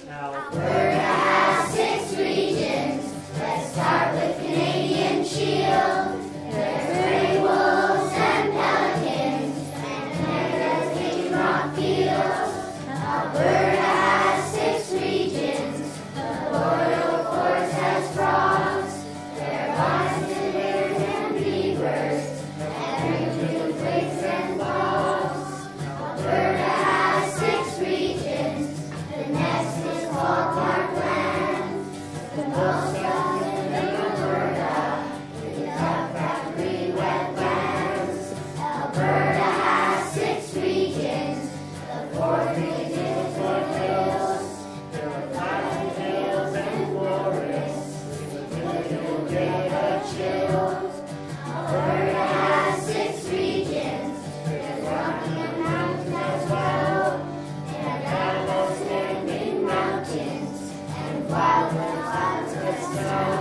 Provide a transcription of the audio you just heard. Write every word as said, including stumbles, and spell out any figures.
Alberta has six regions. Let's start with Canadian Shield. There's gray wolves and pelicans, and Canada's King Rock Field. Alberta has six regions. The Boreal Forest has frogs. There are bison, bears, and beavers, and blue twigs and bogs. Alberta has six regions. The next is called Parkland. The most common in Alberta is the factory wetlands. Alberta has six regions. The fourth region is foothills. There are flat hills and forests. You'll get a chill. Alberta has six regions. There's Rocky Mountains as well, and Atlas Standing Mountains, and wildlands with snow.